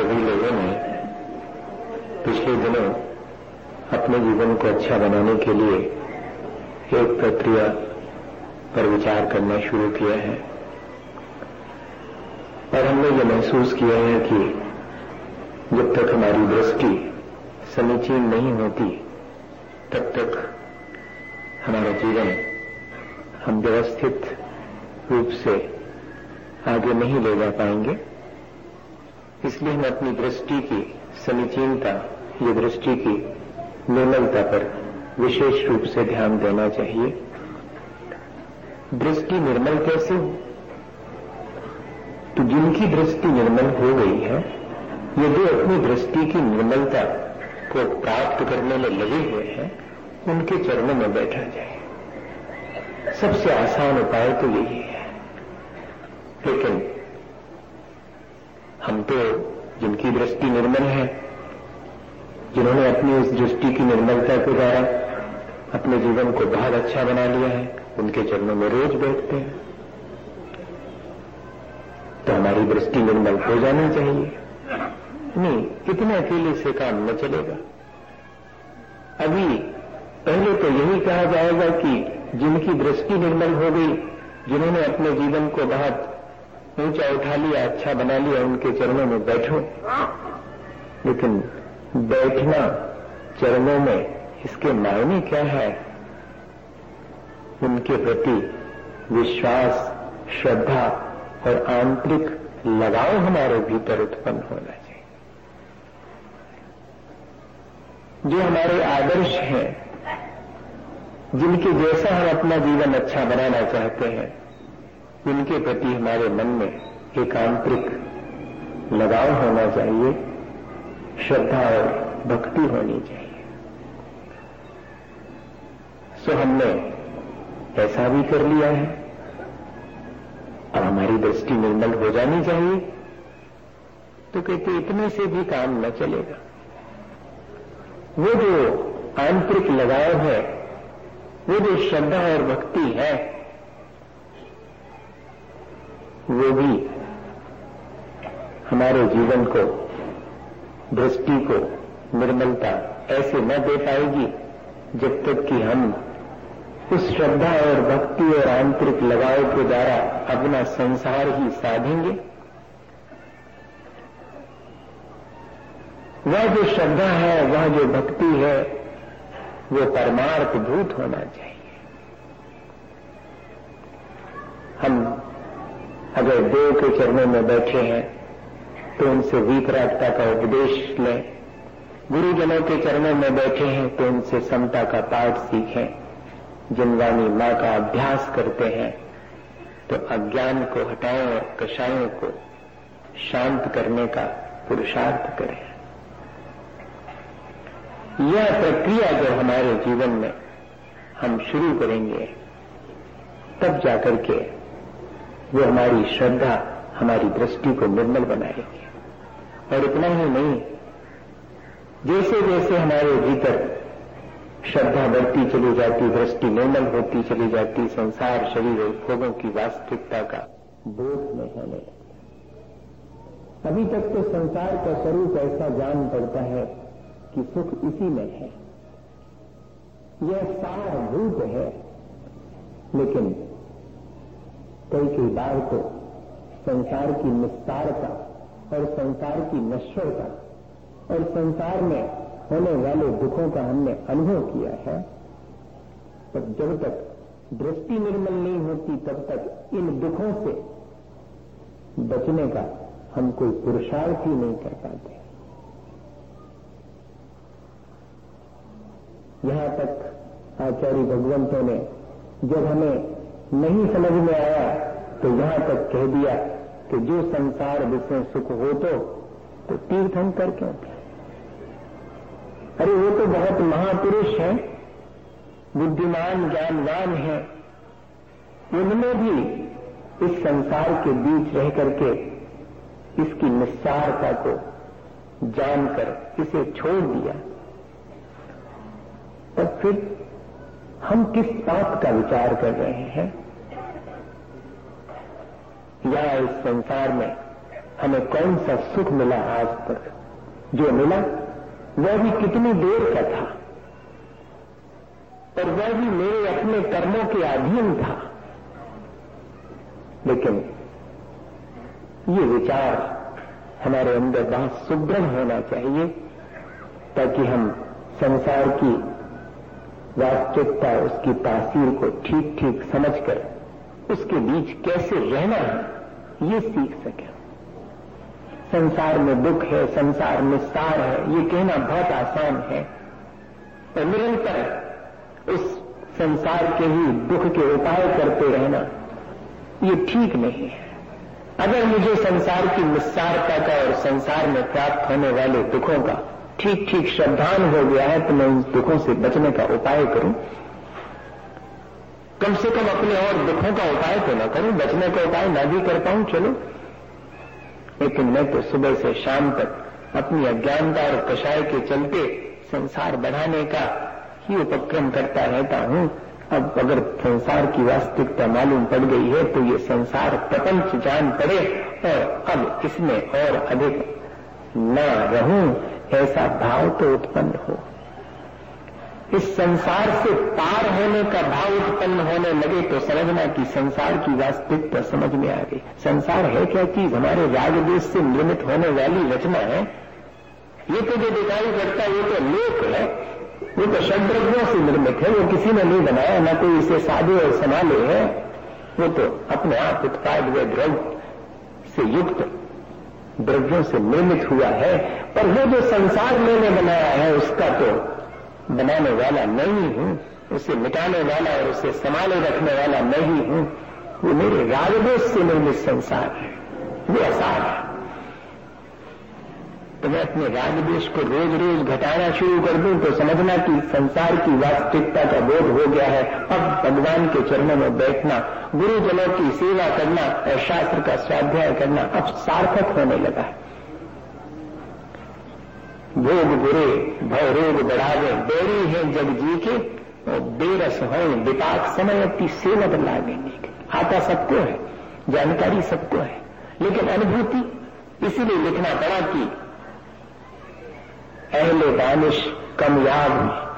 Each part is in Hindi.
सभी लोगों ने पिछले दिनों अपने जीवन को अच्छा बनाने के लिए एक प्रक्रिया पर विचार करना शुरू किया है और हमने ये महसूस किया है कि जब तक हमारी दृष्टि समीचीन नहीं होती तब तक हमारा जीवन हम व्यवस्थित रूप से आगे नहीं ले जा पाएंगे। इसलिए हम अपनी दृष्टि की समीचीनता या दृष्टि की निर्मलता पर विशेष रूप से ध्यान देना चाहिए। दृष्टि निर्मल कैसे हो? तो जिनकी दृष्टि निर्मल हो गई है, यदि अपनी दृष्टि की निर्मलता को प्राप्त करने में लगे हुए हैं, उनके चरणों में बैठा जाए। सबसे आसान उपाय तो यही है। लेकिन हम तो जिनकी दृष्टि निर्मल है, जिन्होंने अपनी उस दृष्टि की निर्मलता के द्वारा अपने जीवन को बहुत अच्छा बना लिया है, उनके चरणों में रोज बैठते हैं। तो हमारी दृष्टि निर्मल हो जानी चाहिए। नहीं, इतने अकेले से काम न चलेगा। अभी पहले तो यही कहा जाएगा कि जिनकी दृष्टि निर्मल हो गई, जिन्होंने अपने जीवन को बहुत ऊंचा उठा लिया, अच्छा बना लिया, उनके चरणों में बैठो। लेकिन बैठना चरणों में, इसके मायने क्या है? उनके प्रति विश्वास, श्रद्धा और आंतरिक लगाव हमारे भीतर उत्पन्न होना चाहिए। जो हमारे आदर्श हैं, जिनके जैसा हम अपना जीवन अच्छा बनाना चाहते हैं, उनके प्रति हमारे मन में एक आंतरिक लगाव होना चाहिए, श्रद्धा और भक्ति होनी चाहिए। सो हमने ऐसा भी कर लिया है। अब हमारी दृष्टि निर्मल हो जानी चाहिए। तो कहते इतने से भी काम न चलेगा। वो जो आंतरिक लगाव है, वो जो श्रद्धा और भक्ति है, वो भी हमारे जीवन को, दृष्टि को निर्मलता ऐसे न दे पाएगी जब तक कि हम उस श्रद्धा और भक्ति और आंतरिक लगाव के द्वारा अपना संसार ही साधेंगे। वह जो श्रद्धा है, वह जो भक्ति है, वो परमार्थभूत होना चाहिए। हम अगर देव के चरणों में बैठे हैं तो उनसे वीतरागता का उपदेश लें। गुरुजनों के चरणों में बैठे हैं तो उनसे समता का पाठ सीखें। जिनवानी मां का अभ्यास करते हैं तो अज्ञान को हटाएं और कषायों को शांत करने का पुरुषार्थ करें। यह प्रक्रिया जो हमारे जीवन में हम शुरू करेंगे, तब जाकर के वो हमारी श्रद्धा, हमारी दृष्टि को निर्मल बनाएगी। और इतना ही नहीं, जैसे जैसे हमारे भीतर श्रद्धा बढ़ती चली जाती, दृष्टि निर्मल होती चली जाती, संसार, शरीर और भोगों की वास्तविकता का बोध में होने लगता। अभी तक तो संसार का स्वरूप ऐसा जान पड़ता है कि सुख इसी में है, यह सारभूत है। लेकिन कई बार तो संसार की निस्तारता और संसार की नश्वरता और संसार में होने वाले दुखों का हमने अनुभव किया है। पर जब तक दृष्टि निर्मल नहीं होती, तब तक इन दुखों से बचने का हम कोई पुरुषार्थ ही नहीं कर पाते। यहां तक आचार्य भगवंतों ने जब हमें नहीं समझ में आया तो यहां तक कह दिया कि जो संसार जिसमें सुख हो तो तीर्थंकर क्यों थे? अरे वो तो बहुत महापुरुष हैं, बुद्धिमान, ज्ञानवान हैं। उनमें भी इस संसार के बीच रह करके इसकी निस्सारता को जानकर इसे छोड़ दिया। तब फिर हम किस बात का विचार कर रहे हैं? या इस संसार में हमें कौन सा सुख मिला आज तक, जो मिला वह भी कितनी देर का था और वह भी मेरे अपने कर्मों के अधीन था। लेकिन ये विचार हमारे अंदर बहुत सुदृढ़ होना चाहिए ताकि हम संसार की वास्तविकता, उसकी तासीर को ठीक ठीक समझकर उसके बीच कैसे रहना है ये सीख सकें। संसार में दुख है, संसार में सार है, ये कहना बहुत आसान है और निरंतर उस संसार के ही दुख के उपाय करते रहना ये ठीक नहीं है। अगर मुझे संसार की निस्सारता का और संसार में प्राप्त होने वाले दुखों का ठीक ठीक श्रद्धान हो गया है तो मैं उन दुखों से बचने का उपाय करूं, कम से कम अपने और दुखों का उपाय तो न करूं, बचने का उपाय न भी कर पाऊं चलो, लेकिन मैं तो सुबह से शाम तक अपनी अज्ञानता और कषाय के चलते संसार बढ़ाने का ही उपक्रम करता रहता हूं। अब अगर संसार की वास्तविकता मालूम पड़ गई है तो ये संसार प्रपंच जान पड़े और अब इसमें और अधिक न रहूं, ऐसा भाव तो उत्पन्न हो। इस संसार से पार होने का भाव उत्पन्न होने लगे तो समझना कि संसार की वास्तविकता समझ में आ गई। संसार है क्या चीज? हमारे राग द्वेष से निर्मित होने वाली रचना है। ये तो जो दिखाई पड़ता है ये तो लोक है, वो तो षड्द्रव्यों से निर्मित है, वो किसी ने नहीं बनाया, न कोई इसे साधे और संभाले है, वो तो अपने आप उत्पाद व द्रव्य से युक्त द्रव्यों से निर्मित हुआ है। पर वो जो संसार मैंने बनाया है उसका तो बनाने वाला मैं ही हूं, उसे मिटाने वाला और उसे संभाले रखने वाला मैं ही हूं। वो मेरे रागद्वेष से निर्मित संसार है, वो असार है। तो मैं अपने रागद्वेष को रोज रोज घटाना शुरू कर दूं तो समझना कि संसार की वास्तविकता का बोध हो गया है। अब भगवान के चरणों में बैठना, गुरुजनों की सेवा करना और शास्त्र का स्वाध्याय करना अब सार्थक होने लगा है। भोग बुरे भव रोग बढ़ावे, बेरी है जग जी के और बेरस हो विपाक समय अपनी सेवत लागेंगे। आता सबको है, जानकारी सबको है, लेकिन अनुभूति इसीलिए लिखना पड़ा कि अहले दानिश कमयाब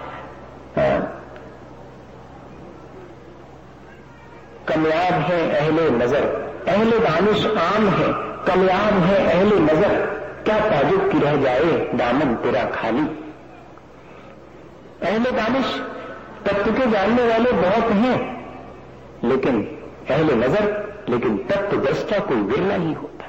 कमयाब है अहले नजर, अहले दानिश आम है, कमयाब है अहले नजर, क्या ताजुब की रह जाए दामन तेरा खाली। अहले दानिश तत्व के जानने वाले बहुत हैं, लेकिन अहले नजर, लेकिन तत्व दृष्टा कोई विरला ही होता है।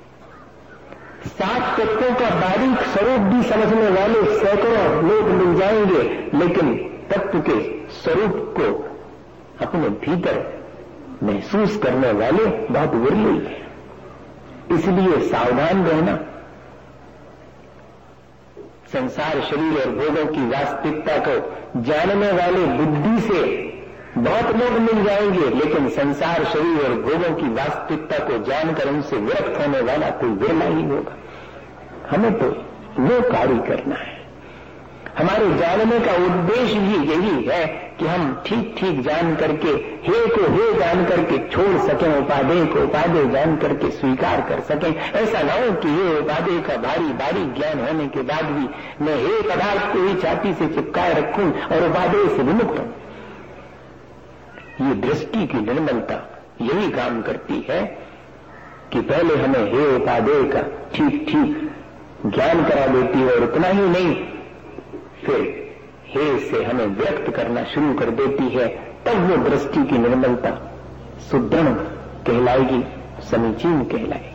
7 तत्वों का बारीक स्वरूप भी समझने वाले सैकड़ों लोग मिल जाएंगे, लेकिन तत्व के स्वरूप को अपने भीतर महसूस करने वाले बहुत विरले हैं। इसलिए सावधान रहना। संसार शरीर और भोगों की वास्तविकता को जानने वाले बुद्धि से बहुत लोग मिल जाएंगे, लेकिन संसार शरीर और भोगों की वास्तविकता को जानकर उनसे विरक्त होने वाला कोई विरला ही होगा। हमें तो वो कार्य करना है। हमारे जानने का उद्देश्य ही यही है कि हम ठीक ठीक जान करके हे को हे जान करके छोड़ सकें, उपादेय को उपादेय जान करके स्वीकार कर सकें। ऐसा न हो कि हे उपादेय का भारी भारी ज्ञान होने के बाद भी मैं हे पदार्थ को ही छाती से चिपकाए रखूं और उपादेय से विमुक्त हूं। ये दृष्टि की निर्मलता यही काम करती है कि पहले हमें हे उपादेय का ठीक ठीक ज्ञान करा देती है और उतना ही नहीं, फिर हे से हमें व्यक्त करना शुरू कर देती है। तब वो दृष्टि की निर्मलता सुदृढ़ कहलाएगी, समीचीन कहलाएगी।